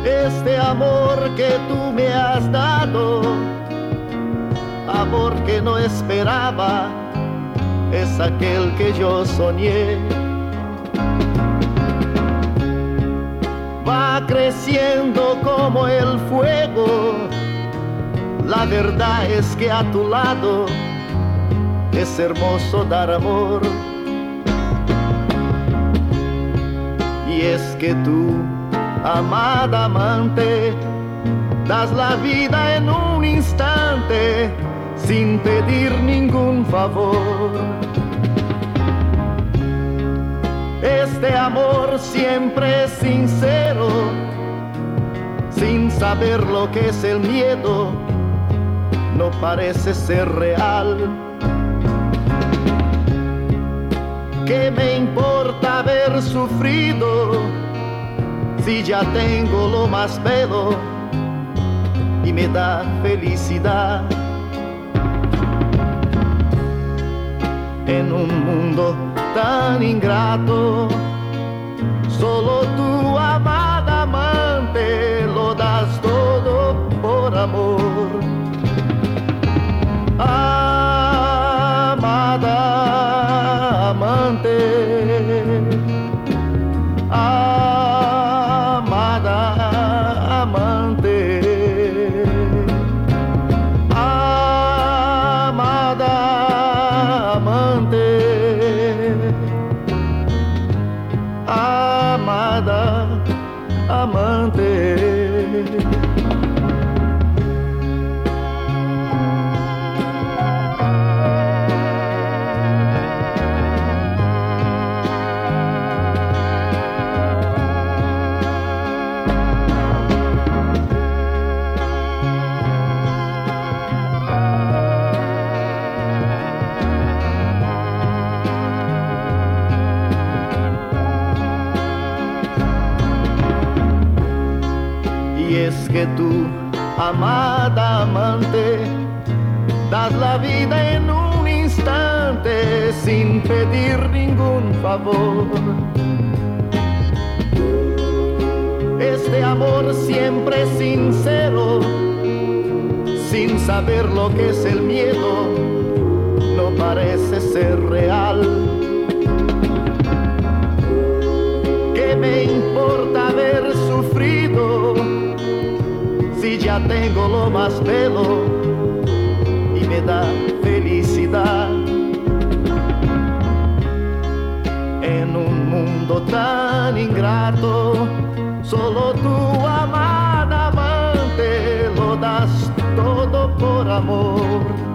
Este amor que tú me has dado, amor que no esperaba, es aquel que yo soñé. Va creciendo como el fuego, la verdad es que a tu lado es hermoso dar amor. Y es que tú, amada amante, das la vida en un instante sin pedir ningún favor. Este amor siempre es sincero, sin saber lo que es el miedo, no parece ser real. ¿Qué me importa haber sufrido si ya tengo lo más bello y me da felicidad? En un mundo tan ingrato, solo tú, amada amante, lo das todo por amor. Amada amante, amada amante, amada amante, amada amante. Y es que tú, amada amante, das la vida en un instante sin pedir ningún favor. Este amor siempre sincero, sin saber lo que es el miedo, no parece ser real. ¿Qué me importa haber sufrido si ya tengo lo más bello y me da felicidad? En un mundo tan ingrato, solo tú, amada amante, lo das todo por amor.